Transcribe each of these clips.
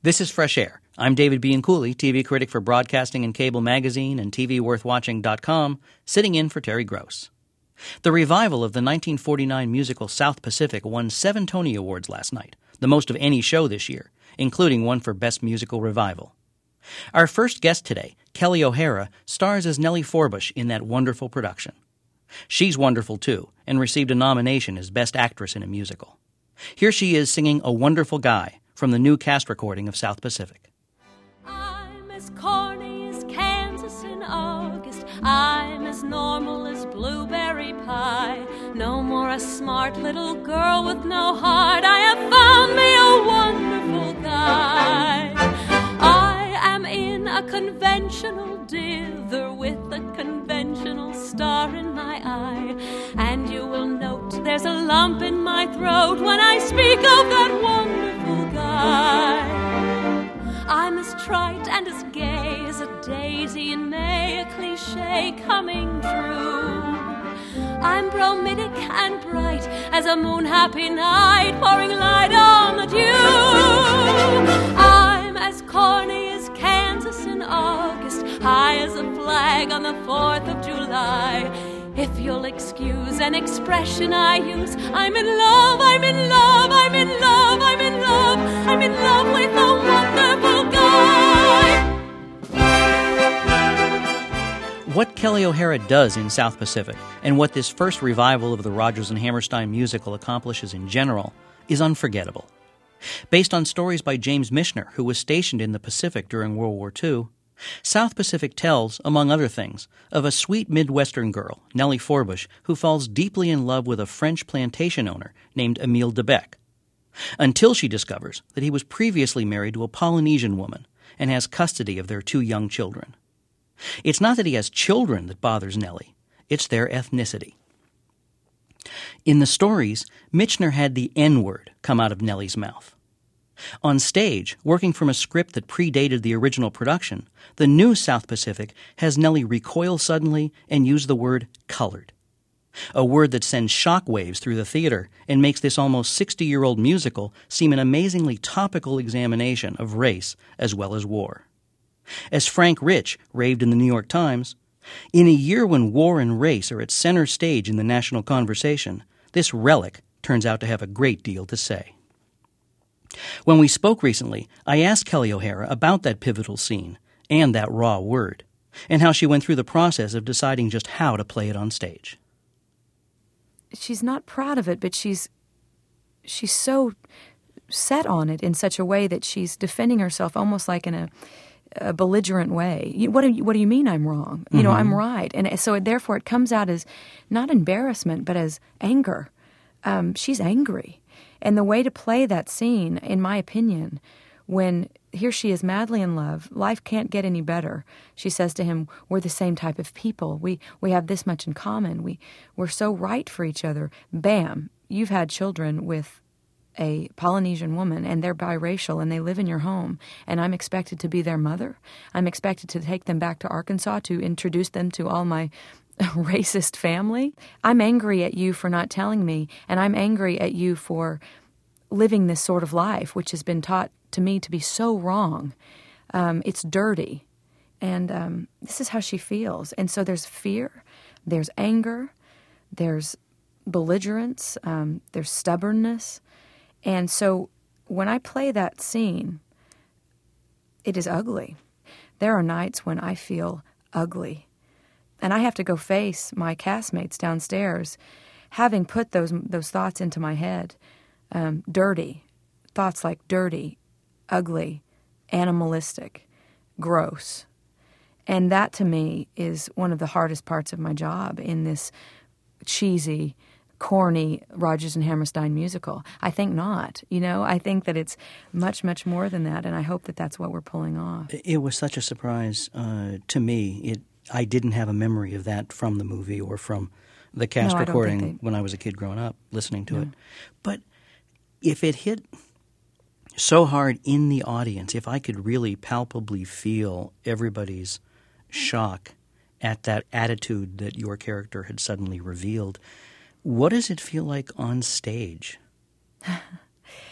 This is Fresh Air. I'm David Bianculli, TV critic for Broadcasting and Cable Magazine and TVWorthWatching.com, sitting in for Terry Gross. The revival of the 1949 musical South Pacific won 7 Tony Awards last night, the most of any show this year, including one for Best Musical Revival. Our first guest today, Kelly O'Hara, stars as Nellie Forbush in that wonderful production. She's wonderful, too, and received a nomination as Best Actress in a Musical. Here she is singing A Wonderful Guy from the new cast recording of South Pacific. I'm as corny as Kansas in August. I'm as normal as blueberry pie. No more a smart little girl with no heart. I have found me a wonderful guy. I am in a conventional dither with a conventional star in my eye. And you will note there's a lump in my throat when I speak of that wonderful guy. I'm as trite and as gay as a daisy in May, a cliche coming true. I'm bromidic and bright as a moon-happy night, pouring light on the dew. I'm as corny as Kansas in August, high as a flag on the 4th of July. If you'll excuse an expression I use, I'm in love, I'm in love, I'm in love, I'm in love, I'm in love with a wonderful guy. What Kelly O'Hara does in South Pacific, and what this first revival of the Rodgers and Hammerstein musical accomplishes in general, is unforgettable. Based on stories by James Michener, who was stationed in the Pacific during World War II, South Pacific tells, among other things, of a sweet Midwestern girl, Nellie Forbush, who falls deeply in love with a French plantation owner named Emile Debec, until she discovers that he was previously married to a Polynesian woman and has custody of their 2 young children. It's not that he has children that bothers Nellie, it's their ethnicity. In the stories, Michener had the N-word come out of Nellie's mouth. On stage, working from a script that predated the original production, the new South Pacific has Nellie recoil suddenly and use the word colored, a word that sends shock waves through the theater and makes this almost 60-year-old musical seem an amazingly topical examination of race as well as war. As Frank Rich raved in the New York Times, in a year when war and race are at center stage in the national conversation, this relic turns out to have a great deal to say. When we spoke recently, I asked Kelly O'Hara about that pivotal scene and that raw word, and how she went through the process of deciding just how to play it on stage. She's not proud of it, but she's so set on it in such a way that she's defending herself almost like in a belligerent way. What do you mean I'm wrong? You know, I'm right. And so therefore it comes out as not embarrassment, but as anger. She's angry. And the way to play that scene, in my opinion, when here she is madly in love, life can't get any better. She says to him, we're the same type of people. We have this much in common. We're so right for each other. Bam, you've had children with a Polynesian woman, and they're biracial, and they live in your home, and I'm expected to be their mother. I'm expected to take them back to Arkansas to introduce them to all my racist family. I'm angry at you for not telling me, and I'm angry at you for living this sort of life, which has been taught to me to be so wrong. It's dirty, and this is how she feels. And so there's fear, there's anger, there's belligerence, there's stubbornness. And so when I play that scene, it is ugly. There are nights when I feel ugly. And I have to go face my castmates downstairs, having put those thoughts into my head. Dirty, thoughts like dirty, ugly, animalistic, gross. And that to me is one of the hardest parts of my job in this cheesy, corny Rodgers and Hammerstein musical. I think not. You know, I think that it's much, much more than that, and I hope that that's what we're pulling off. It was such a surprise to me. I didn't have a memory of that from the movie or from the cast recording when I was a kid growing up listening to it. But if it hit so hard in the audience, if I could really palpably feel everybody's shock at that attitude that your character had suddenly revealed, what does it feel like on stage?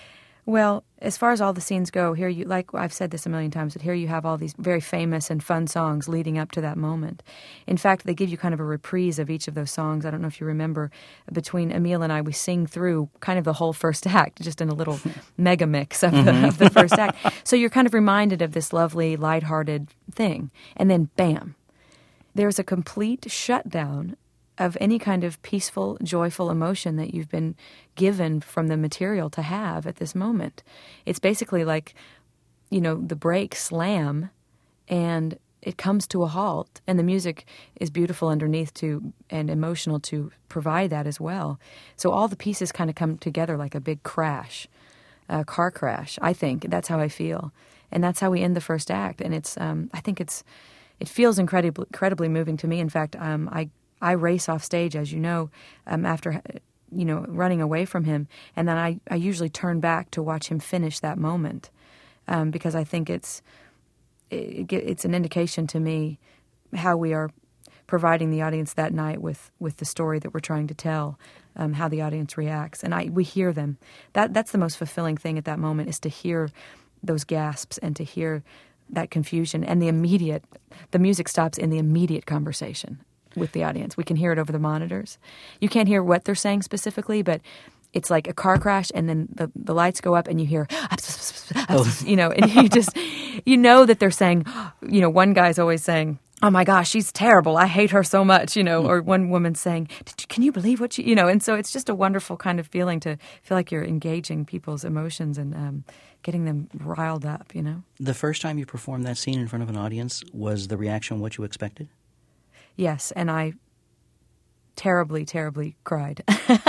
Well, as far as all the scenes go, here you, like I've said this a million times, but here you have all these very famous and fun songs leading up to that moment. In fact, they give you kind of a reprise of each of those songs. I don't know if you remember, between Emile and I, we sing through kind of the whole first act, just in a little mega mix of the first act. So you're kind of reminded of this lovely, lighthearted thing. And then, bam, there's a complete shutdown of any kind of peaceful, joyful emotion that you've been given from the material to have at this moment. It's basically like, the brakes slam and it comes to a halt, and the music is beautiful underneath and emotional to provide that as well. So all the pieces kind of come together like a big crash, a car crash, I think. That's how I feel. And that's how we end the first act. And it's, I think it feels incredibly moving to me. In fact, I race off stage, as you know, after, running away from him. And then I usually turn back to watch him finish that moment because I think it's an indication to me how we are providing the audience that night with the story that we're trying to tell, how the audience reacts. And we hear them. That's the most fulfilling thing at that moment, is to hear those gasps and to hear that confusion. And the music stops in the immediate conversation with the audience. We can hear it over the monitors. You can't hear what they're saying specifically, but it's like a car crash, and then the lights go up and you hear, and you just, that they're saying, one guy's always saying, oh my gosh, she's terrible, I hate her so much, or one woman's saying, can you believe what she, and so it's just a wonderful kind of feeling to feel like you're engaging people's emotions and getting them riled up, The first time you performed that scene in front of an audience, was the reaction what you expected? Yes, and I terribly, terribly cried.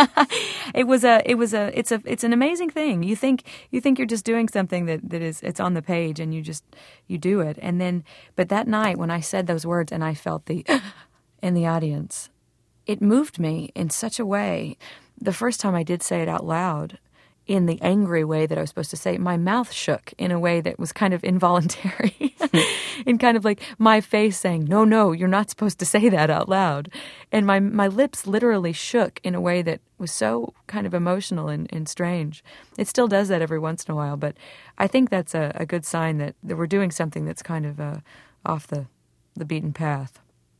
It's an amazing thing. You think you're just doing something it's on the page, and you do it. And then, but that night when I said those words and I felt in the audience, it moved me in such a way. The first time I did say it out loud, in the angry way that I was supposed to say, my mouth shook in a way that was kind of involuntary, in kind of like my face saying, no, you're not supposed to say that out loud. And my lips literally shook in a way that was so kind of emotional and strange. It still does that every once in a while, but I think that's a good sign that we're doing something that's kind of off the beaten path.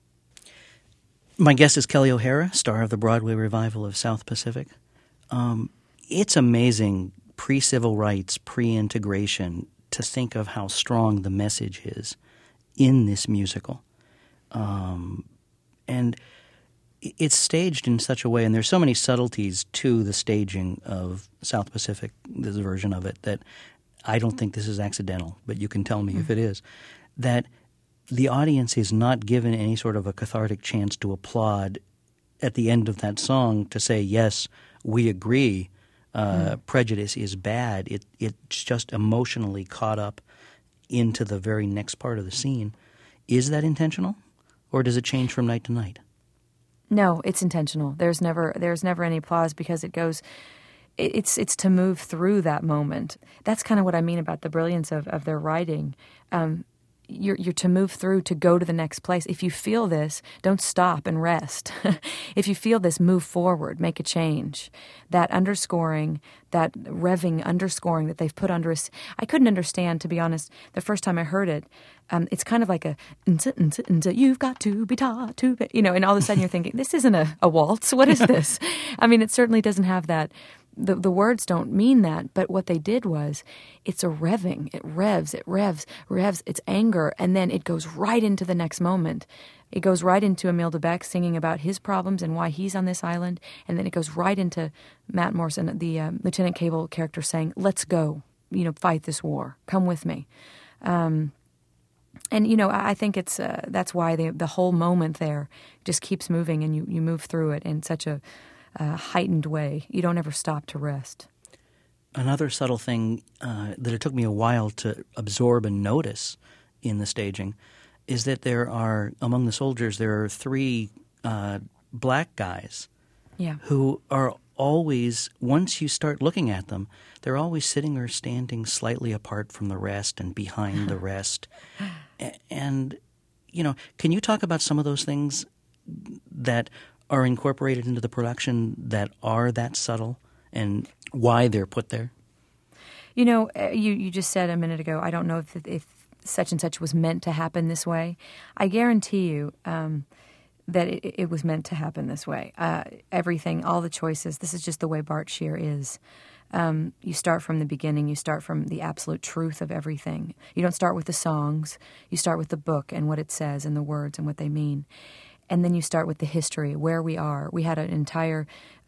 My guest is Kelly O'Hara, star of the Broadway revival of South Pacific. It's amazing, pre-civil rights, pre-integration, to think of how strong the message is in this musical. And it's staged in such a way, and there's so many subtleties to the staging of South Pacific, this version of it, that I don't think this is accidental, but you can tell me if it is, that the audience is not given any sort of a cathartic chance to applaud at the end of that song to say, yes, we agree. Prejudice is bad. It's just emotionally caught up into the very next part of the scene. Is that intentional, or does it change from night to night? No, it's intentional. There's never any applause, because it goes. It's to move through that moment. That's kind of what I mean about the brilliance of their writing. You're to move through, to go to the next place. If you feel this, don't stop and rest. If you feel this, move forward, make a change. That underscoring, that revving underscoring that they've put under us, I couldn't understand, to be honest, the first time I heard it. It's kind of like a, you've got to be taught to be, and all of a sudden you're thinking, this isn't a waltz. What is this? I mean, it certainly doesn't have that. The words don't mean that, but what they did was, it's a revving. It revs, it's anger, and then it goes right into the next moment. It goes right into Emile de Becque singing about his problems and why he's on this island, and then it goes right into Matt Morrison, the Lieutenant Cable character, saying, let's go, fight this war, come with me. And, I think it's that's why the whole moment there just keeps moving, and you move through it in such a heightened way. You don't ever stop to rest. Another subtle thing that it took me a while to absorb and notice in the staging is that among the soldiers, there are 3 black guys who are always, once you start looking at them, they're always sitting or standing slightly apart from the rest and behind the rest. And, can you talk about some of those things that are incorporated into the production that are that subtle, and why they're put there? You just said a minute ago, I don't know if such and such was meant to happen this way. I guarantee you that it was meant to happen this way. Everything, all the choices, this is just the way Bart Shear is. You start from the beginning. You start from the absolute truth of everything. You don't start with the songs. You start with the book and what it says and the words and what they mean. And then you start with the history, where we are. We had an entire,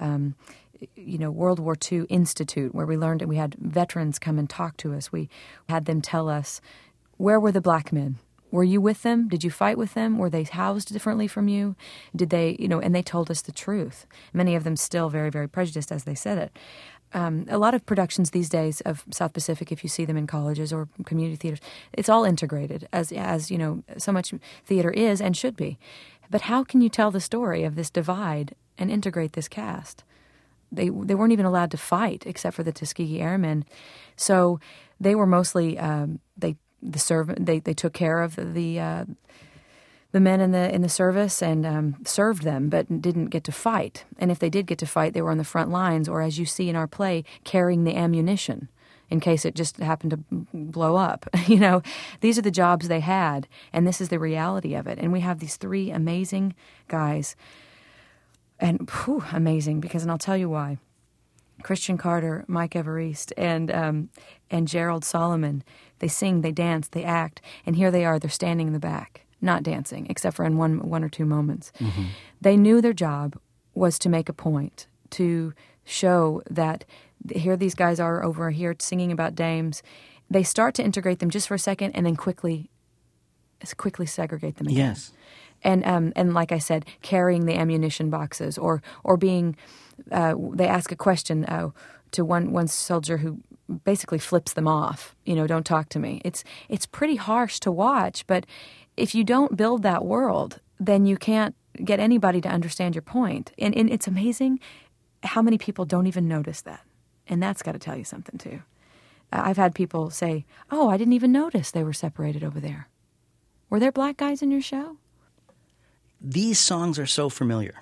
World War II Institute where we learned, and we had veterans come and talk to us. We had them tell us, where were the black men? Were you with them? Did you fight with them? Were they housed differently from you? Did they, and they told us the truth. Many of them still very, very prejudiced as they said it. A lot of productions these days of South Pacific, if you see them in colleges or community theaters, it's all integrated, as so much theater is and should be. But how can you tell the story of this divide and integrate this cast? They weren't even allowed to fight except for the Tuskegee Airmen, so they were mostly they took care of the men in the service and served them, but didn't get to fight. And if they did get to fight, they were on the front lines, or as you see in our play, carrying the ammunition in case it just happened to blow up. These are the jobs they had, and this is the reality of it. And we have these three amazing guys, and amazing, and I'll tell you why. Christian Carter, Mike Everest, and Gerald Solomon. They sing, they dance, they act, and here they are. They're standing in the back, not dancing, except for in one or two moments. Mm-hmm. They knew their job was to make a point, to show that here these guys are over here singing about dames. They start to integrate them just for a second, and then quickly segregate them again. Yes. And like I said, carrying the ammunition boxes, or being, they ask a question to one soldier who basically flips them off. Don't talk to me. It's pretty harsh to watch, but if you don't build that world, then you can't get anybody to understand your point. And it's amazing how many people don't even notice that, and that's got to tell you something too. I've had people say, "Oh, I didn't even notice they were separated over there. Were there black guys in your show?" These songs are so familiar.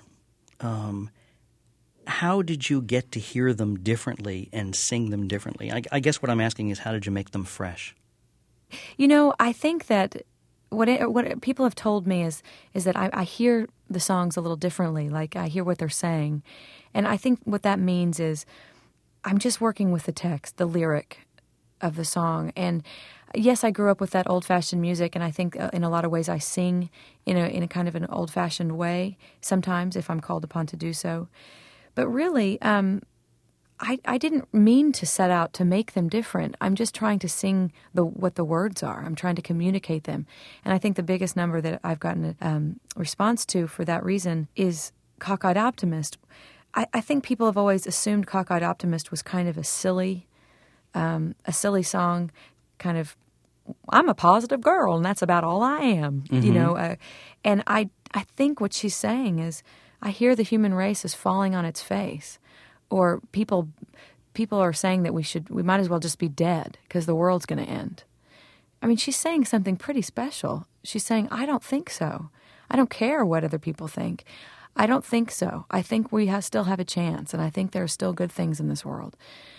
How did you get to hear them differently and sing them differently? I guess what I'm asking is, how did you make them fresh? I think that what people have told me is that I hear the songs a little differently. Like, I hear what they're saying. And I think what that means is I'm just working with the text, the lyric of the song. And yes, I grew up with that old-fashioned music, and I think in a lot of ways I sing in a kind of an old-fashioned way sometimes if I'm called upon to do so. But really, I didn't mean to set out to make them different. I'm just trying to sing what the words are. I'm trying to communicate them. And I think the biggest number that I've gotten a response to for that reason is Cockeyed Optimist. I think people have always assumed Cockeyed Optimist was kind of a silly song, kind of, I'm a positive girl, and that's about all I am, mm-hmm. And I think what she's saying is, I hear the human race is falling on its face, or people are saying that we might as well just be dead because the world's going to end. I mean, she's saying something pretty special. She's saying, I don't think so. I don't care what other people think. I don't think so. I think we still have a chance, and I think there are still good things in this world.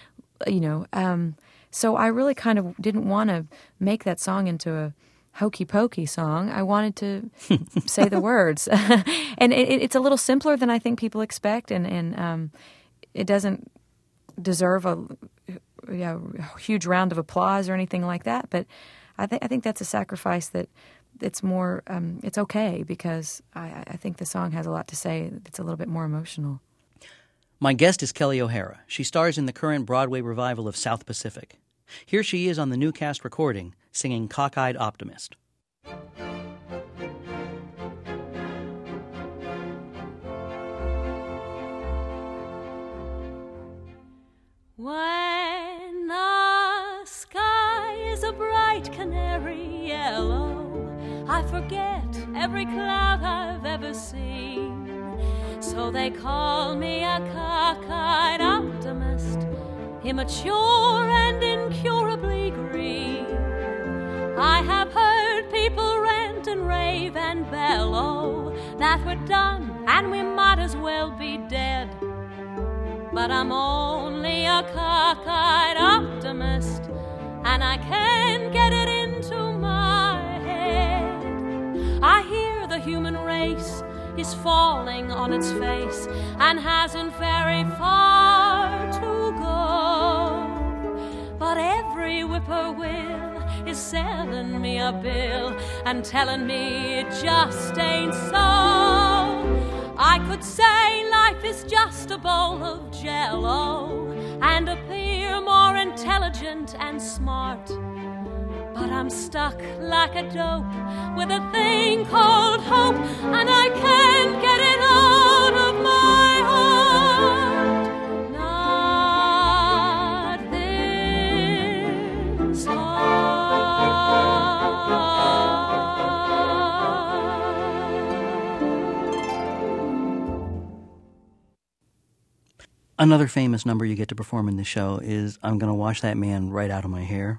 So I really kind of didn't want to make that song into a hokey-pokey song. I wanted to say the words. And it's a little simpler than I think people expect, and it doesn't deserve a huge round of applause or anything like that, but I think that's a sacrifice that it's more, it's okay, because I think the song has a lot to say. It's a little bit more emotional. My guest is Kelly O'Hara. She stars in the current Broadway revival of South Pacific. Here she is on the new cast recording, singing Cockeyed Optimist. When the sky is a bright canary yellow, I forget every cloud I've ever seen. So they call me a cockeyed optimist, immature and incurably green. I have heard people rant and rave and bellow that we're done and we might as well be dead. but I'm only a cockeyed optimist, and I can't get it into my head. I hear the human race is falling on its face and hasn't very far to go, but every whippoorwill is selling me a bill and telling me it just ain't so. I could say life is just a bowl of Jell-O and appear more intelligent and smart, but I'm stuck like a dope with a thing called hope, and I can't get it out of my heart. Not this heart. Another famous number you get to perform in the show is I'm Gonna Wash That Man Right Out of My Hair.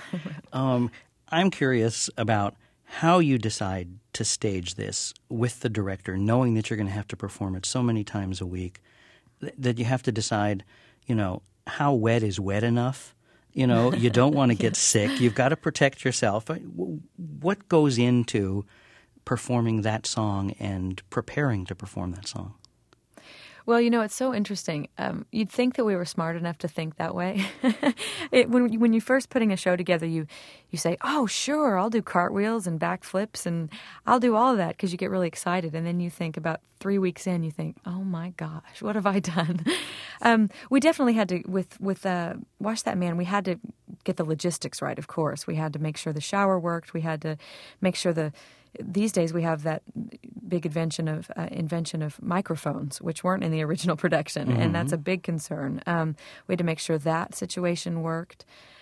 I'm curious about how you decide to stage this with the director, knowing that you're going to have to perform it so many times a week, that you have to decide, how wet is wet enough. You don't want to get sick. You've got to protect yourself. What goes into performing that song and preparing to perform that song? Well, it's so interesting. You'd think that we were smart enough to think that way. When you're first putting a show together, you say, oh, sure, I'll do cartwheels and backflips and I'll do all of that because you get really excited. And then you think about 3 weeks in, you think, oh, my gosh, what have I done? We definitely had to, with Wash That Man, we had to get the logistics right, of course. We had to make sure the shower worked. We had to make sure these days we have that big invention of microphones, which weren't in the original production, and that's a big concern. We had to make sure that situation worked.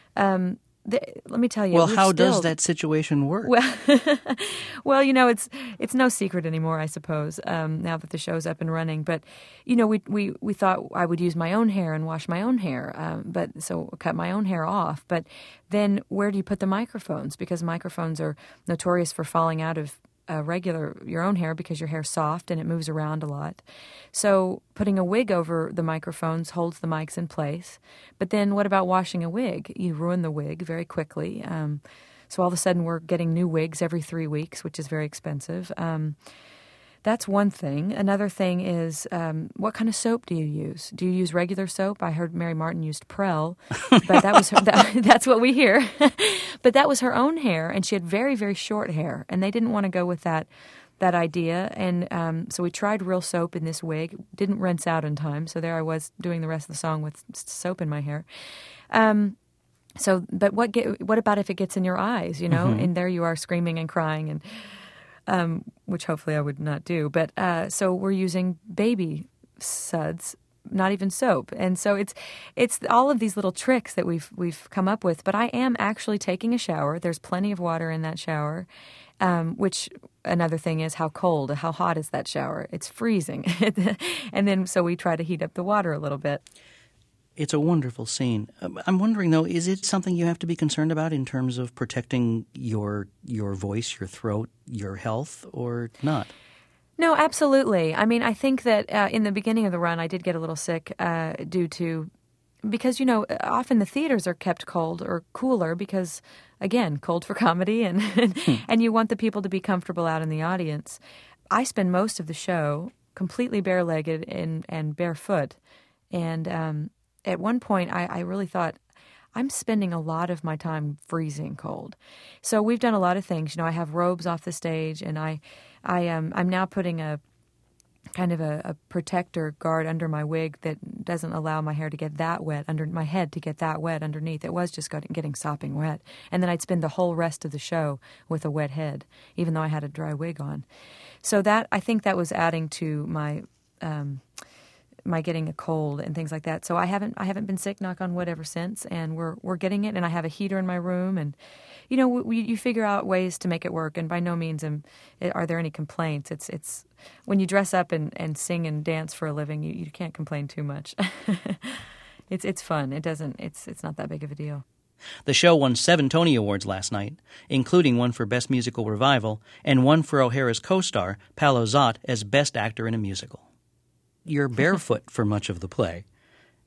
Let me tell you. Well, how does that situation work? Well, it's no secret anymore, I suppose. Now that the show's up and running, but we thought I would use my own hair and wash my own hair, but so cut my own hair off. But then, where do you put the microphones? Because microphones are notorious for falling out of your own hair because your hair's soft and it moves around a lot. So putting a wig over the microphones holds the mics in place. But then what about washing a wig? You ruin the wig very quickly. So all of a sudden we're getting new wigs every 3 weeks, which is very expensive. That's one thing. Another thing is, what kind of soap do you use? Do you use regular soap? I heard Mary Martin used Prell, but that was that's what we hear. But that was her own hair, and she had very, very short hair, and they didn't want to go with that idea. And so we tried real soap in this wig. Didn't rinse out in time, so there I was doing the rest of the song with soap in my hair. But what about if it gets in your eyes? And there you are screaming and crying and. Which hopefully I would not do. But so we're using baby suds, not even soap. And so it's all of these little tricks that we've come up with. But I am actually taking a shower. There's plenty of water in that shower, which another thing is how hot is that shower? It's freezing. And then so we try to heat up the water a little bit. It's a wonderful scene. I'm wondering, though, is it something you have to be concerned about in terms of protecting your voice, your throat, your health, or not? No, absolutely. I mean, I think that in the beginning of the run, I did get a little sick because often the theaters are kept cold or cooler because, again, cold for comedy, and and you want the people to be comfortable out in the audience. I spend most of the show completely bare-legged and barefoot, and at one point, I really thought, I'm spending a lot of my time freezing cold. So we've done a lot of things. I have robes off the stage, and I'm now putting a kind of a protector guard under my wig that doesn't allow my hair to get that wet, under my head to get that wet underneath. It was just getting sopping wet. And then I'd spend the whole rest of the show with a wet head, even though I had a dry wig on. So I think that was adding to my getting a cold and things like that. So I haven't been sick, knock on wood, ever since, and we're getting it. And I have a heater in my room, and you figure out ways to make it work. And by no means are there any complaints. It's when you dress up and sing and dance for a living, you can't complain too much. It's fun. It's not that big of a deal. The show won 7 Tony Awards last night, including one for Best Musical Revival and one for O'Hara's co-star, Paolo Zot, as Best Actor in a Musical. You're barefoot for much of the play.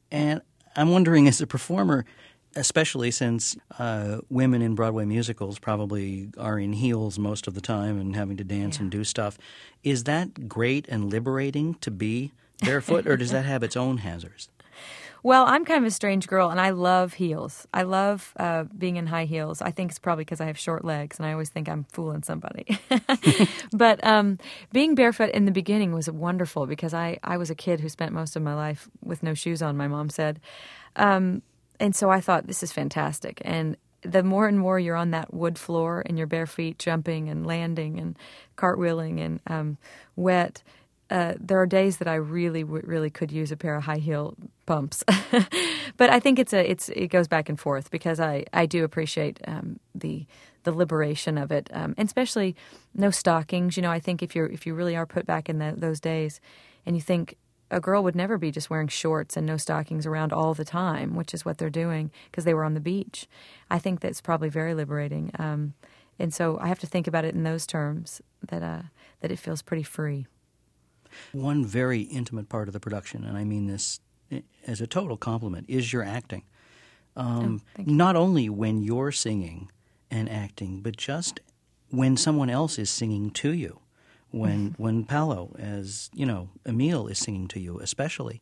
And I'm wondering, as a performer, especially since women in Broadway musicals probably are in heels most of the time and having to dance and do stuff, is that great and liberating to be barefoot, or does that have its own hazards? Well, I'm kind of a strange girl, and I love heels. I love being in high heels. I think it's probably because I have short legs, and I always think I'm fooling somebody. But being barefoot in the beginning was wonderful because I was a kid who spent most of my life with no shoes on, my mom said. And so I thought, this is fantastic. And the more and more you're on that wood floor in your bare feet, jumping and landing and cartwheeling and wet, there are days that I really could use a pair of high heel pumps. But I think it goes back and forth because I do appreciate the liberation of it, and especially no stockings. You know, I think if you really are put back in those days, and you think a girl would never be just wearing shorts and no stockings around all the time, which is what they're doing because they were on the beach. I think that's probably very liberating, and so I have to think about it in those terms that it feels pretty free. One very intimate part of the production, and I mean this as a total compliment, is your acting. Thank you. Not only when you're singing and acting, but just when someone else is singing to you. When Paolo, as you know, Emile is singing to you, especially.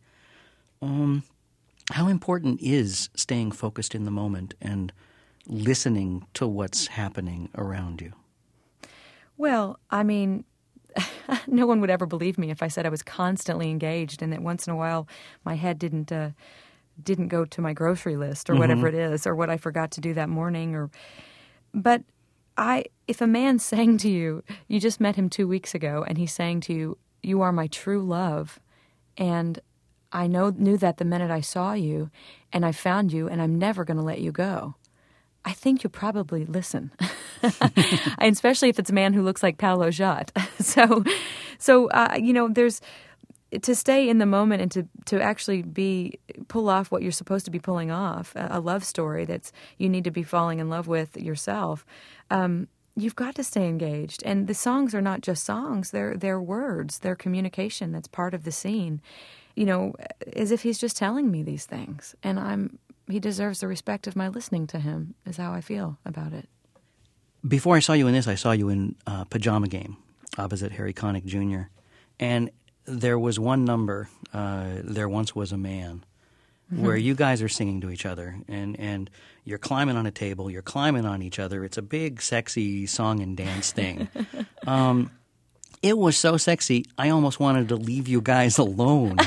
How important is staying focused in the moment and listening to what's happening around you? Well, I mean, no one would ever believe me if I said I was constantly engaged and that once in a while my head didn't go to my grocery list or whatever it is, or what I forgot to do that morning. But if a man sang to you, you just met him 2 weeks ago, and he's saying to you, "You are my true love," and I knew that the minute I saw you, and I found you, and I'm never going to let you go, I think you'll probably listen, and especially if it's a man who looks like Paolo Jot. So you know, there's to stay in the moment and to actually pull off what you're supposed to be pulling off, a love story that's you need to be falling in love with yourself. You've got to stay engaged, and the songs are not just songs; they're words, they're communication. That's part of the scene. You know, as if he's just telling me these things, and he deserves the respect of my listening to him, is how I feel about it. Before I saw you in this, I saw you in Pajama Game opposite Harry Connick Jr., and there was one number, There Once Was a Man, where you guys are singing to each other, and you're climbing on a table, you're climbing on each other. It's a big, sexy song and dance thing. It was so sexy, I almost wanted to leave you guys alone.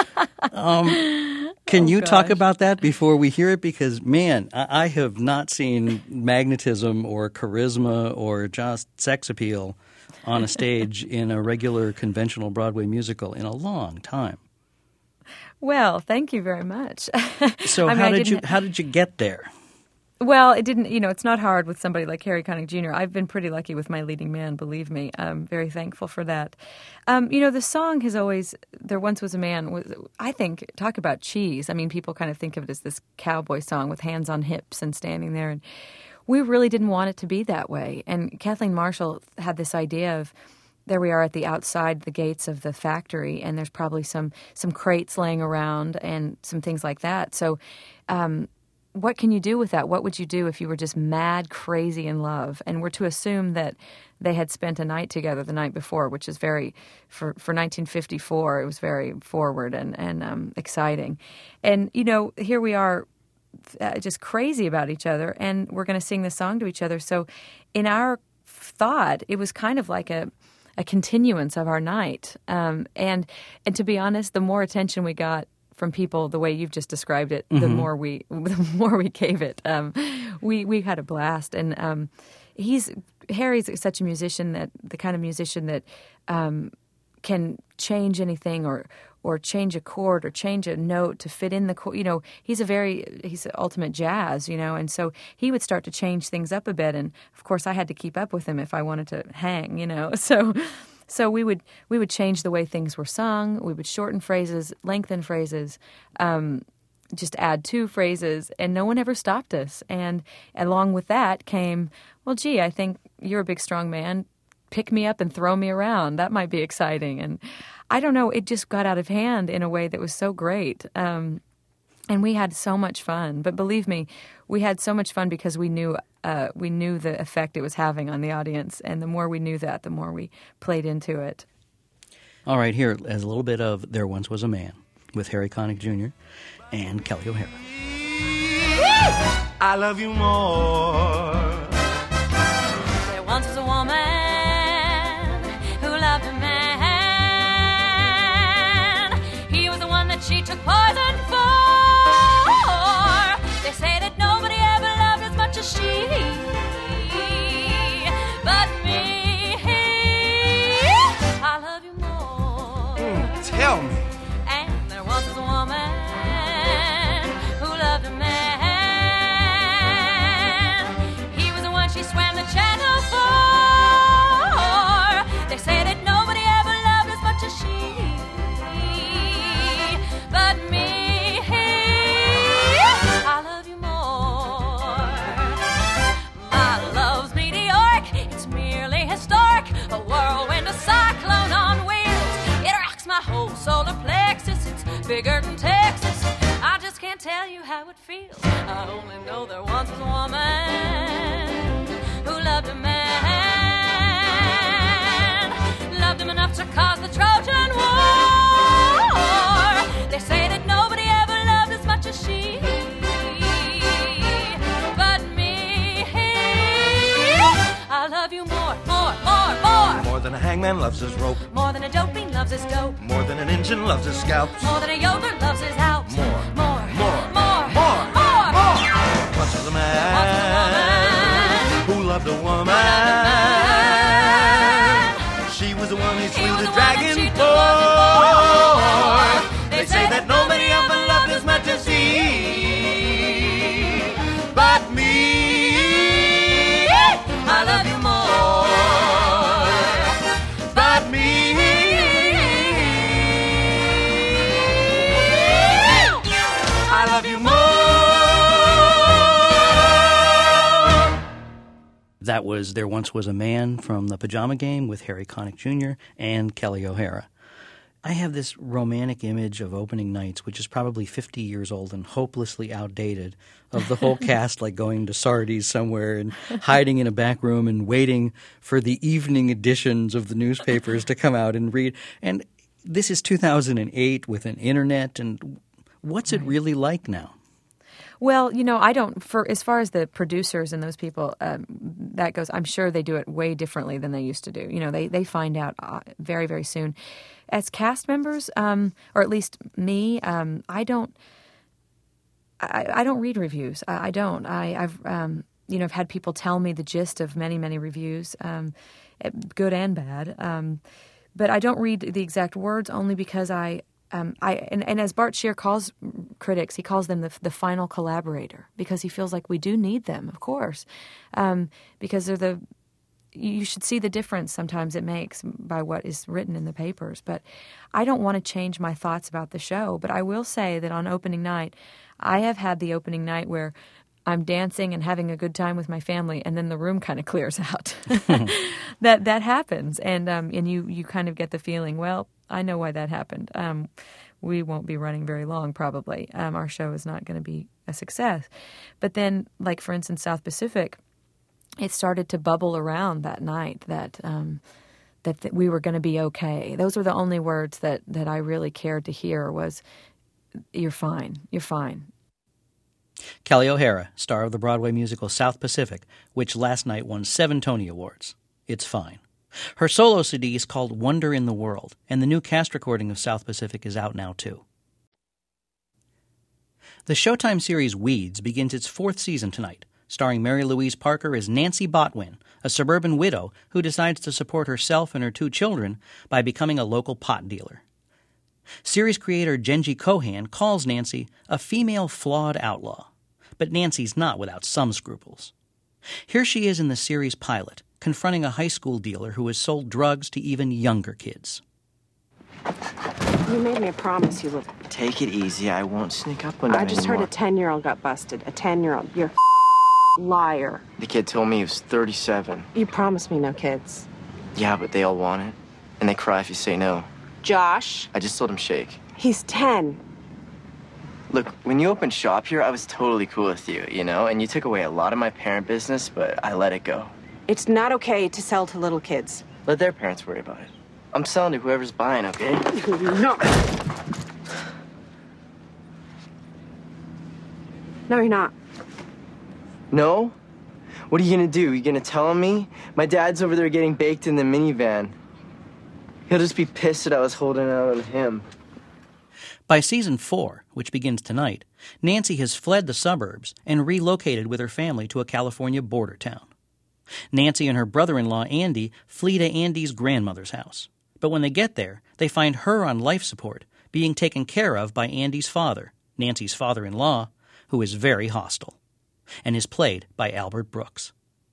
Can you talk about that before we hear it? Because, man, I have not seen magnetism or charisma or just sex appeal on a stage in a regular conventional Broadway musical in a long time. Well, thank you very much. So how did you get there? Well, it didn't, you know, it's not hard with somebody like Harry Connick Jr. I've been pretty lucky with my leading man, believe me. I'm very thankful for that. You know, the song has always, There Once Was a Man, I think, talk about cheese. I mean, people kind of think of it as this cowboy song with hands on hips and standing there. And we really didn't want it to be that way. And Kathleen Marshall had this idea of, there we are at the outside the gates of the factory, and there's probably some crates laying around and some things like that. So what can you do with that? What would you do if you were just mad, crazy in love? And we're to assume that they had spent a night together the night before, which is very, for 1954, it was very forward and exciting. And, you know, here we are just crazy about each other, and we're going to sing this song to each other. So in our thought, it was kind of like a continuance of our night. And to be honest, the more attention we got from people, the way you've just described it, the more we gave it. We had a blast, and Harry's such a musician, that the kind of musician that can change anything or change a chord or change a note to fit in the chord. You know, he's ultimate jazz, you know, and so he would start to change things up a bit, and of course I had to keep up with him if I wanted to hang, you know. So we would change the way things were sung. We would shorten phrases, lengthen phrases, just add 2 phrases, and no one ever stopped us. And along with that came, well, gee, I think you're a big, strong man. Pick me up and throw me around. That might be exciting. And I don't know, it just got out of hand in a way that was so great. And we had so much fun. But believe me, we had so much fun because we knew the effect it was having on the audience. And the more we knew that, the more we played into it. All right, here is a little bit of There Once Was a Man with Harry Connick Jr. and Kelly O'Hara. I love you more. There once was a woman who loved a man. He was the one that she took poison for. They say that nobody ever loved as much as she, but me. I love you more. Tell me. And there once was a woman who loved a man. He was the one she swam the channel for. They say that nobody ever loved as much as she, but me. I love you more. My love's meteoric, it's merely historic. A whirlwind, a cyclone on wheels. It rocks my whole solar plexus. It's bigger than Texas. I just can't tell you how it feels. I only know there once was a woman who loved a man. Loved him enough to cause the Trojan War. They say that nobody ever loved as much as she, but me. I love you more, more, more, more. More than a hangman loves his rope. More than a doping loves his dope. More than an engine loves his scalps. More than a yogurt loves his Alps. More, more, more, more, more, more. Once was a Once was a man who loved a woman. She was the one he slew the dragon for. They say that nobody ever loved as much as he, but me. I love you more, but me. I love you more. That was There Once Was a Man from The Pajama Game with Harry Connick Jr. and Kelly O'Hara. I have this romantic image of opening nights, which is probably 50 years old and hopelessly outdated, of the whole cast like going to Sardi's somewhere and hiding in a back room and waiting for the evening editions of the newspapers to come out and read. And this is 2008 with an internet, and what's it really like now? Well, I don't, as far as the producers and those people, that goes, I'm sure they do it way differently than they used to do. They find out very, very soon. As cast members, or at least me, I don't read reviews. I don't. I've had people tell me the gist of many, many reviews, good and bad. But I don't read the exact words only because and as Bart Shear calls critics, he calls them the final collaborator, because he feels like we do need them, of course, because they're you should see the difference sometimes it makes by what is written in the papers. But I don't want to change my thoughts about the show. But I will say that on opening night, I have had the opening night where I'm dancing and having a good time with my family, and then the room kind of clears out. That happens, and you kind of get the feeling, well, I know why that happened. We won't be running very long, probably. Our show is not going to be a success. But then, like for instance, South Pacific, it started to bubble around that night that we were going to be okay. Those were the only words that I really cared to hear was, "You're fine. You're fine." Kelly O'Hara, star of the Broadway musical South Pacific, which last night won 7 Tony Awards. It's fine. Her solo CD is called Wonder in the World, and the new cast recording of South Pacific is out now, too. The Showtime series Weeds begins its 4th season tonight, starring Mary Louise Parker as Nancy Botwin, a suburban widow who decides to support herself and her 2 children by becoming a local pot dealer. Series creator Genji Kohan calls Nancy a female flawed outlaw, but Nancy's not without some scruples. Here she is in the series pilot, confronting a high school dealer who has sold drugs to even younger kids. You made me a promise you would. Take it easy. I won't sneak up on you I just anymore. heard a 10-year-old got busted. A 10-year-old. You're a liar. The kid told me he was 37. You promised me no kids. Yeah, but they all want it. And they cry if you say no. Josh. I just told him shake. He's 10. Look, when you opened shop here, I was totally cool with you, you know? And you took away a lot of my parent business, but I let it go. It's not okay to sell to little kids. Let their parents worry about it. I'm selling to whoever's buying, okay? No. No, you're not. No? What are you gonna do? You gonna tell on me? My dad's over there getting baked in the minivan. He'll just be pissed that I was holding out on him. By season 4, which begins tonight, Nancy has fled the suburbs and relocated with her family to a California border town. Nancy and her brother-in-law, Andy, flee to Andy's grandmother's house. But when they get there, they find her on life support, being taken care of by Andy's father, Nancy's father-in-law, who is very hostile, and is played by Albert Brooks.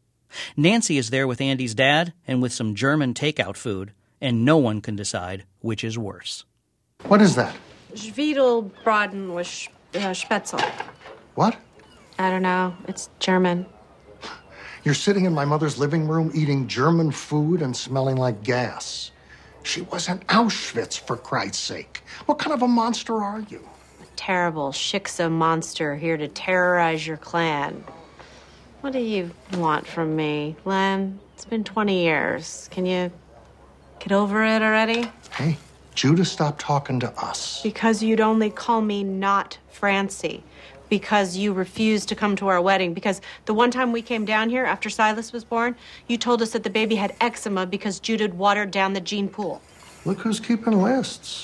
Nancy is there with Andy's dad and with some German takeout food, and no one can decide which is worse. What is that? Schwedelbraten with Spätzle. What? I don't know. It's German. You're sitting in my mother's living room eating German food and smelling like gas. She was in Auschwitz, for Christ's sake. What kind of a monster are you? A terrible Shiksa monster here to terrorize your clan. What do you want from me, Len? It's been 20 years. Can you get over it already? Hey, Judah stopped talking to us. Because you'd only call me not Francie. Because you refused to come to our wedding. Because the one time we came down here after Silas was born, you told us that the baby had eczema because Juda'd watered down the gene pool. Look who's keeping lists.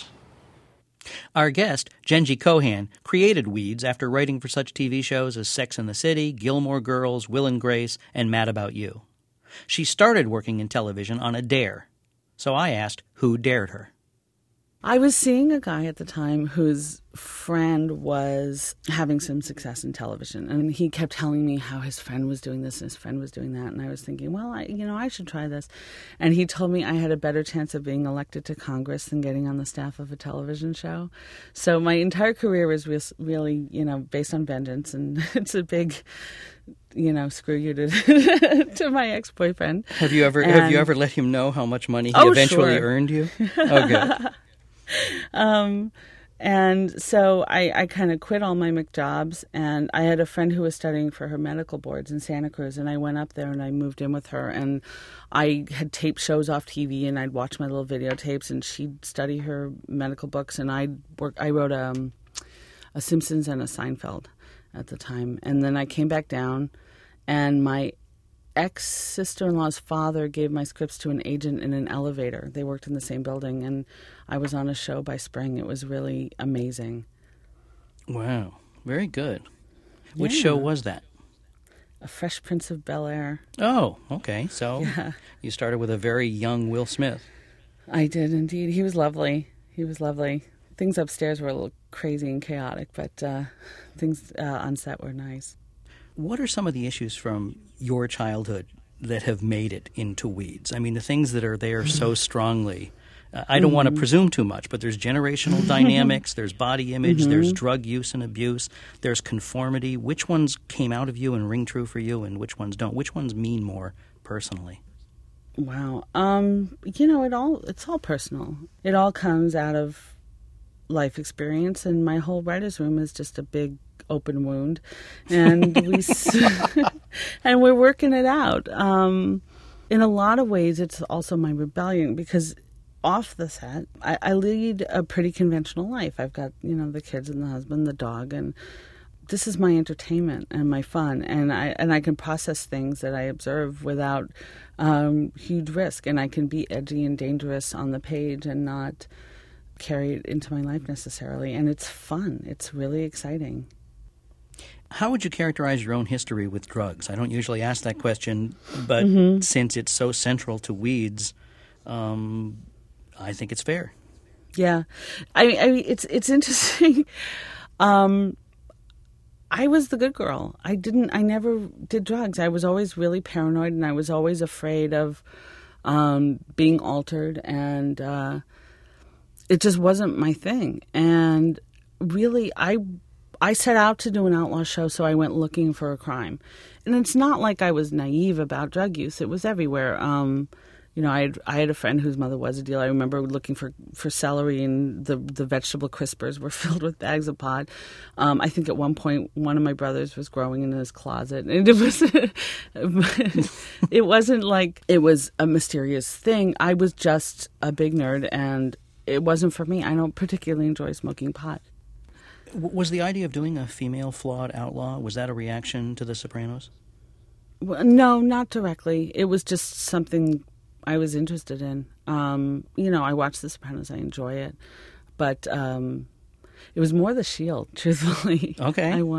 Our guest, Jenji Kohan, created Weeds after writing for such TV shows as Sex and the City, Gilmore Girls, Will and Grace, and Mad About You. She started working in television on a dare. So I asked who dared her. I was seeing a guy at the time whose friend was having some success in television, and he kept telling me how his friend was doing this and his friend was doing that, and I was thinking, well, I should try this. And he told me I had a better chance of being elected to Congress than getting on the staff of a television show. So my entire career was really, based on vengeance, and it's a big, screw you to my ex-boyfriend. Have you ever let him know how much money he eventually earned you? Oh, good. And so I kind of quit all my McJobs, and I had a friend who was studying for her medical boards in Santa Cruz, and I went up there and I moved in with her, and I had taped shows off TV, and I'd watch my little videotapes, and she'd study her medical books, and I wrote a Simpsons and a Seinfeld at the time, and then I came back down, and my ex-sister-in-law's father gave my scripts to an agent in an elevator. They worked in the same building, and I was on a show by spring. It was really amazing. Wow. Very good. Which show was that? A Fresh Prince of Bel-Air. Oh, okay. So you started with a very young Will Smith. I did indeed. He was lovely. Things upstairs were a little crazy and chaotic, but things on set were nice. What are some of the issues from your childhood that have made it into Weeds? I mean, the things that are there so strongly. I don't want to presume too much, but there's generational dynamics, there's body image, there's drug use and abuse, there's conformity. Which ones came out of you and ring true for you, and which ones don't? Which ones mean more personally? Wow. It's all personal. It all comes out of life experience, and my whole writer's room is just a big open wound, and and we're working it out. In a lot of ways, it's also my rebellion, because off the set, I lead a pretty conventional life. I've got, the kids and the husband, the dog, and this is my entertainment and my fun, and I can process things that I observe without huge risk, and I can be edgy and dangerous on the page and not carry it into my life necessarily, and it's fun. It's really exciting. How would you characterize your own history with drugs? I don't usually ask that question, but since it's so central to Weeds, I think it's fair. Yeah, it's interesting. I was the good girl. I never did drugs. I was always really paranoid, and I was always afraid of being altered, and it just wasn't my thing. And really, I set out to do an outlaw show, so I went looking for a crime. And it's not like I was naive about drug use. It was everywhere. I had a friend whose mother was a dealer. I remember looking for celery, and the vegetable crispers were filled with bags of pot. I think at one point one of my brothers was growing in his closet, and it wasn't like it was a mysterious thing. I was just a big nerd, and it wasn't for me. I don't particularly enjoy smoking pot. Was the idea of doing a female flawed outlaw, was that a reaction to The Sopranos? Well, no, not directly. It was just something I was interested in. I watch The Sopranos. I enjoy it. But it was more The Shield, truthfully. Okay. I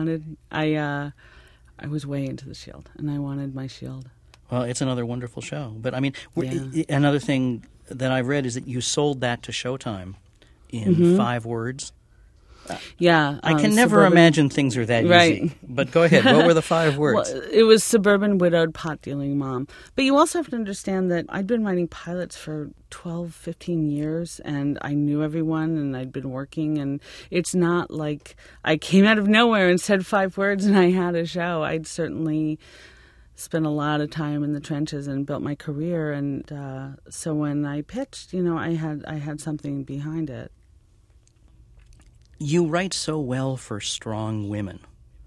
was way into The Shield, and I wanted my Shield. Well, it's another wonderful show. But, I mean, another thing that I've read is that you sold that to Showtime in 5 words. Yeah. I can never imagine things are that easy. But go ahead. What were the 5 words? Well, it was suburban, widowed, pot-dealing mom. But you also have to understand that I'd been writing pilots for 12, 15 years, and I knew everyone, and I'd been working. And it's not like I came out of nowhere and said 5 words and I had a show. I'd certainly spent a lot of time in the trenches and built my career. And so when I pitched, I had something behind it. You write so well for strong women,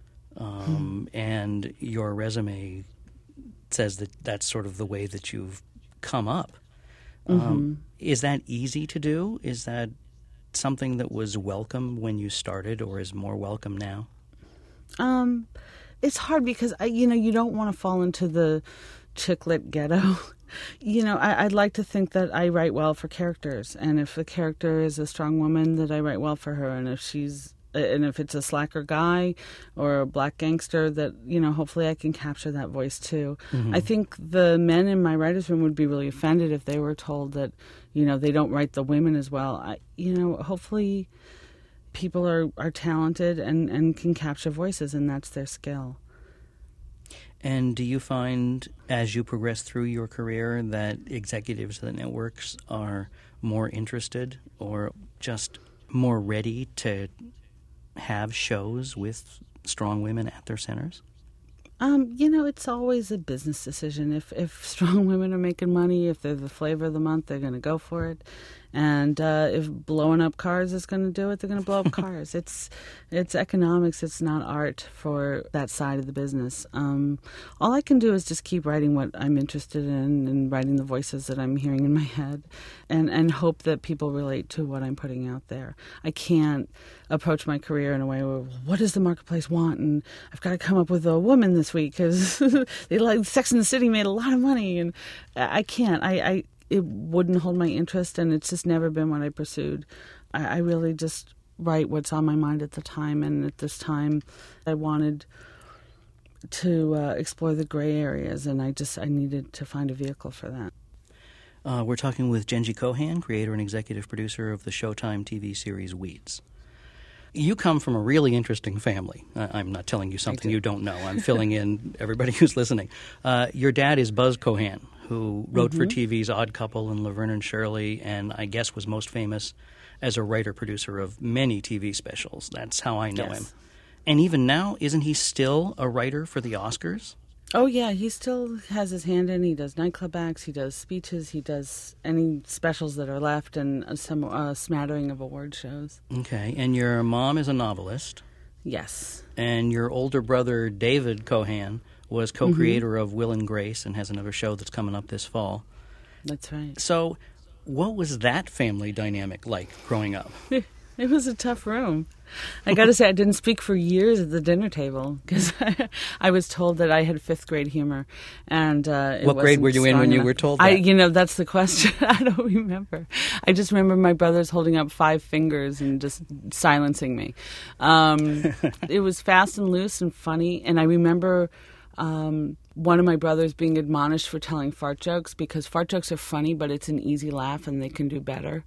and your resume says that that's sort of the way that you've come up. Is that easy to do? Is that something that was welcome when you started, or is more welcome now? It's hard because, you don't want to fall into the chick lit ghetto. I'd like to think that I write well for characters, and if the character is a strong woman, that I write well for her, and if it's a slacker guy or a black gangster, that hopefully I can capture that voice too. I think the men in my writers' room would be really offended if they were told that they don't write the women as well. Hopefully people are talented and can capture voices, and that's their skill. And do you find, as you progress through your career, that executives of the networks are more interested or just more ready to have shows with strong women at their centers? It's always a business decision. If strong women are making money, if they're the flavor of the month, they're going to go for it. And if blowing up cars is going to do it, they're going to blow up cars. It's economics. It's not art for that side of the business. All I can do is just keep writing what I'm interested in and writing the voices that I'm hearing in my head, and hope that people relate to what I'm putting out there. I can't approach my career in a way where, what does the marketplace want? And I've got to come up with a woman this week because Sex and the City made a lot of money, and I can't. It wouldn't hold my interest, and it's just never been what I pursued. I really just write what's on my mind at the time, and at this time I wanted to explore the gray areas, and I needed to find a vehicle for that. We're talking with Jenji Kohan, creator and executive producer of the Showtime TV series Weeds. You come from a really interesting family. I'm not telling you something you don't know. I'm filling in everybody who's listening. Your dad is Buzz Kohan, who wrote for TV's Odd Couple and Laverne and Shirley, and I guess was most famous as a writer-producer of many TV specials. That's how I know him. And even now, isn't he still a writer for the Oscars? Oh, yeah, he still has his hand in. He does nightclub acts, he does speeches, he does any specials that are left, and some smattering of award shows. Okay, and your mom is a novelist. Yes. And your older brother, David Kohan, was co-creator of Will and Grace and has another show that's coming up this fall. That's right. So what was that family dynamic like growing up? It was a tough room. I got to say, I didn't speak for years at the dinner table because I was told that I had 5th grade humor. And what grade were you in when you were told that? That's the question. I don't remember. I just remember my brothers holding up 5 fingers and just silencing me. It was fast and loose and funny. And I remember one of my brothers being admonished for telling fart jokes because fart jokes are funny, but it's an easy laugh and they can do better.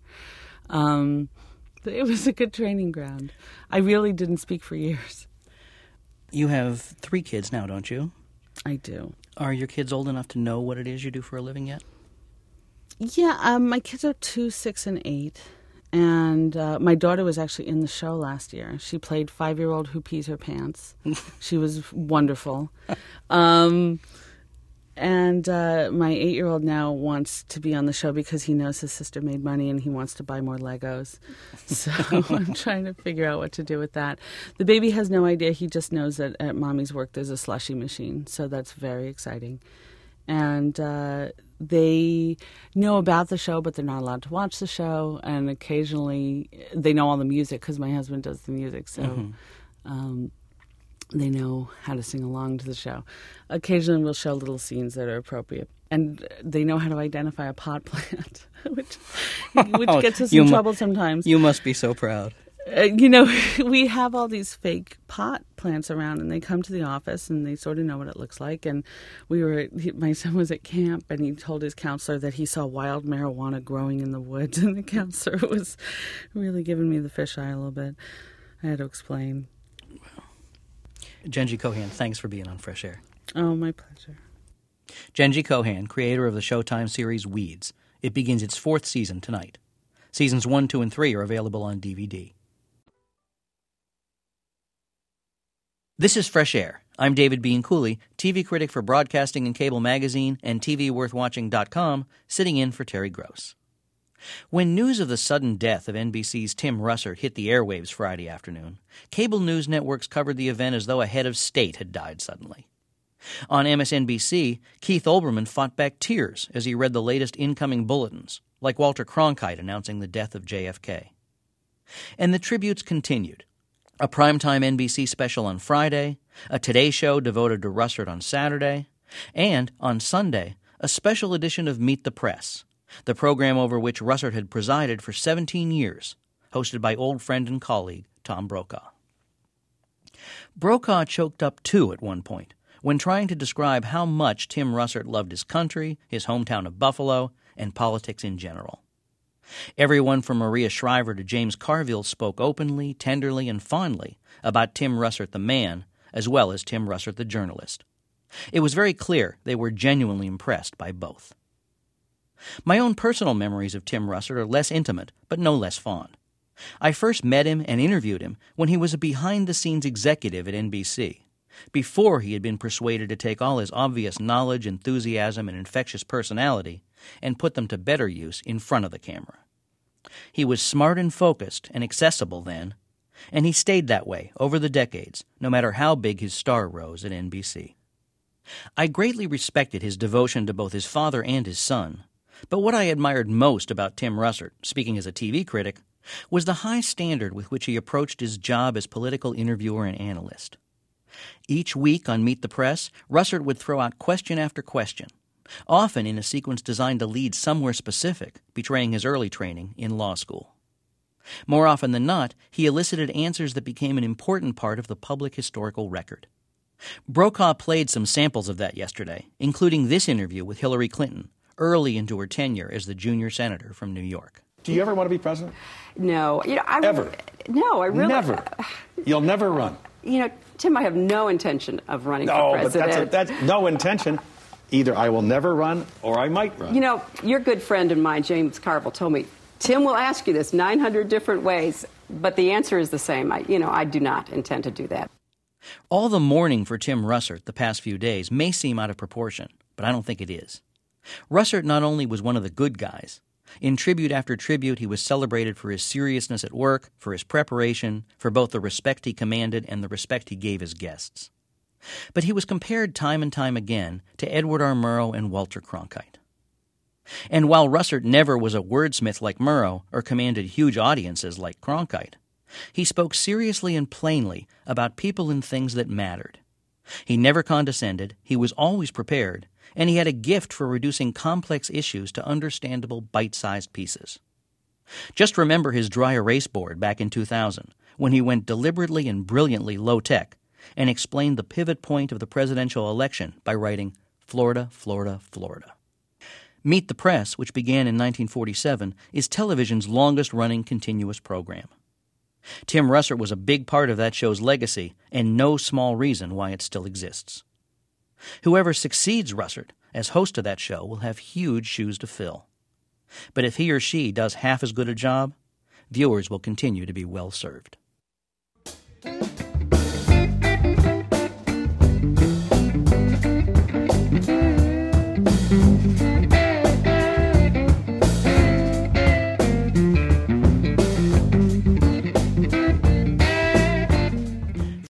It was a good training ground. I really didn't speak for years. You have 3 kids now, don't you? I do. Are your kids old enough to know what it is you do for a living yet? Yeah, my kids are 2, 6, and 8. And my daughter was actually in the show last year. She played 5-year-old who pees her pants. She was wonderful. And my 8-year-old now wants to be on the show because he knows his sister made money and he wants to buy more Legos. So I'm trying to figure out what to do with that. The baby has no idea. He just knows that at Mommy's work there's a slushie machine. So that's very exciting. And they know about the show, but they're not allowed to watch the show. And occasionally they know all the music because my husband does the music. So they know how to sing along to the show. Occasionally we'll show little scenes that are appropriate. And they know how to identify a pot plant, which gets us in trouble sometimes. You must be so proud. We have all these fake pot plants around, and they come to the office, and they sort of know what it looks like. And my son was at camp, and he told his counselor that he saw wild marijuana growing in the woods, and the counselor was really giving me the fisheye a little bit. I had to explain. Jenji Kohan, thanks for being on Fresh Air. Oh, my pleasure. Jenji Kohan, creator of the Showtime series Weeds. It begins its 4th season tonight. Seasons 1, 2, and 3 are available on DVD. This is Fresh Air. I'm David Bean Cooley, TV critic for Broadcasting and Cable Magazine and TVWorthWatching.com, sitting in for Terry Gross. When news of the sudden death of NBC's Tim Russert hit the airwaves Friday afternoon, cable news networks covered the event as though a head of state had died suddenly. On MSNBC, Keith Olbermann fought back tears as he read the latest incoming bulletins, like Walter Cronkite announcing the death of JFK. And the tributes continued. A primetime NBC special on Friday, a Today Show devoted to Russert on Saturday, and, on Sunday, a special edition of Meet the Press, the program over which Russert had presided for 17 years, hosted by old friend and colleague Tom Brokaw. Brokaw choked up too at one point when trying to describe how much Tim Russert loved his country, his hometown of Buffalo, and politics in general. Everyone from Maria Shriver to James Carville spoke openly, tenderly, and fondly about Tim Russert the man, as well as Tim Russert the journalist. It was very clear they were genuinely impressed by both. My own personal memories of Tim Russert are less intimate, but no less fond. I first met him and interviewed him when he was a behind-the-scenes executive at NBC, before he had been persuaded to take all his obvious knowledge, enthusiasm, and infectious personality and put them to better use in front of the camera. He was smart and focused and accessible then, and he stayed that way over the decades, no matter how big his star rose at NBC. I greatly respected his devotion to both his father and his son, but what I admired most about Tim Russert, speaking as a TV critic, was the high standard with which he approached his job as political interviewer and analyst. Each week on Meet the Press, Russert would throw out question after question, often in a sequence designed to lead somewhere specific, betraying his early training in law school. More often than not, he elicited answers that became an important part of the public historical record. Brokaw played some samples of that yesterday, including this interview with Hillary Clinton, early into her tenure as the junior senator from New York. Do you ever want to be president? No. Ever? No, I really... Never? You'll never run? Tim, I have no intention of running for president. No, but that's no intention. Either I will never run or I might run. Your good friend of mine, James Carville, told me, Tim will ask you this 900 different ways, but the answer is the same. I do not intend to do that. All the mourning for Tim Russert the past few days may seem out of proportion, but I don't think it is. Russert not only was one of the good guys. In tribute after tribute, he was celebrated for his seriousness at work, for his preparation, for both the respect he commanded and the respect he gave his guests. But he was compared time and time again to Edward R. Murrow and Walter Cronkite. And while Russert never was a wordsmith like Murrow or commanded huge audiences like Cronkite, he spoke seriously and plainly about people and things that mattered. He never condescended, he was always prepared, and he had a gift for reducing complex issues to understandable bite-sized pieces. Just remember his dry erase board back in 2000, when he went deliberately and brilliantly low-tech and explained the pivot point of the presidential election by writing, Florida, Florida, Florida. Meet the Press, which began in 1947, is television's longest-running continuous program. Tim Russert was a big part of that show's legacy, and no small reason why it still exists. Whoever succeeds Russert as host of that show will have huge shoes to fill. But if he or she does half as good a job, viewers will continue to be well served.